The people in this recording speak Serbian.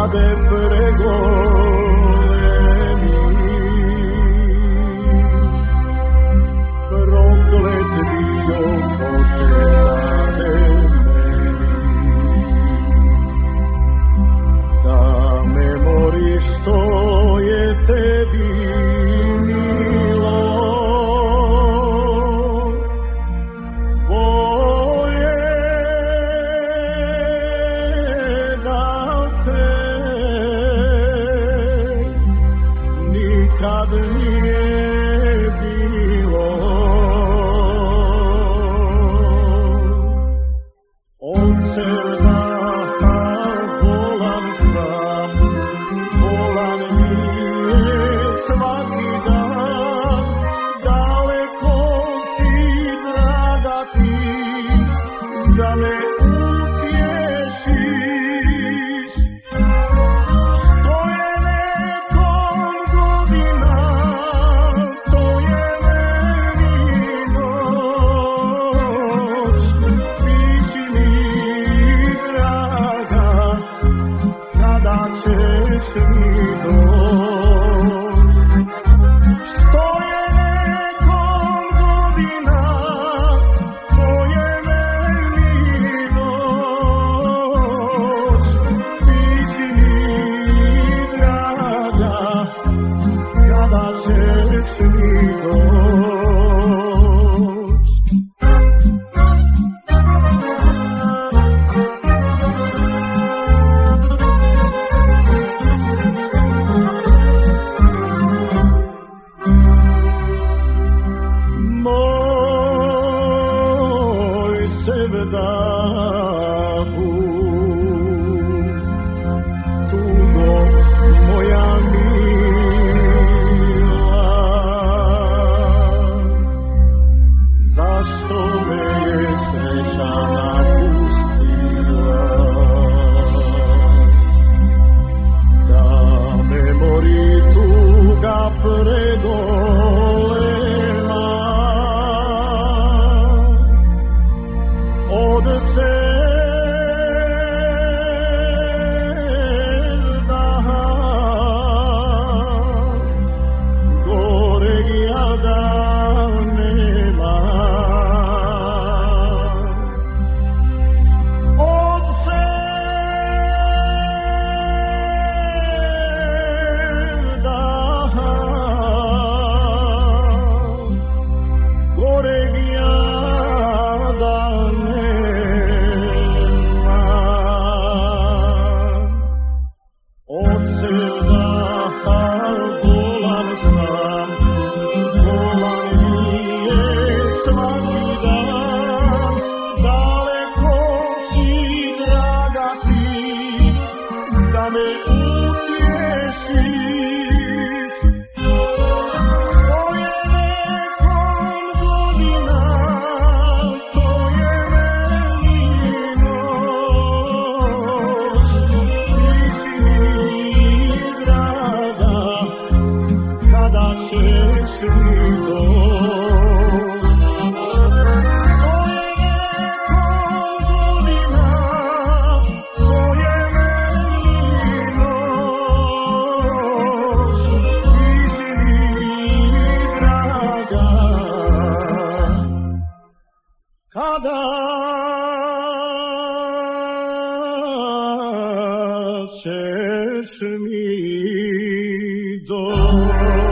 kade pregolemi, proklet bio ko te dade meni, da me moriš što je tebi milo, bolje da te nikad nije bilo. Od sevda volan sam, volan nije svaki dan, daleko si draga ti, da me utješiš, što je nekom godina, to je meni noć. Piši mi, draga, kada ćeš mi doć, što je nekom godina, to je meni noć. Piši mi, draga, kada ćeš mi doć. Moj sevdahu, tugo moja mila, zašto me je sreća napustila, da me mori tuga pregolema, od sevdaha goreg jada nema, od sevdaha goreg jada nema, od sevdaha bolan sam, bolan nije svaki dan, daleko si draga ti, da me utješiš, što je nekom godina, to je meni noć. Piši mi, draga, kada ćeš mi doć, što je nekom godina, to je meni noć. Piši mi, draga, kada ćeš mi doć.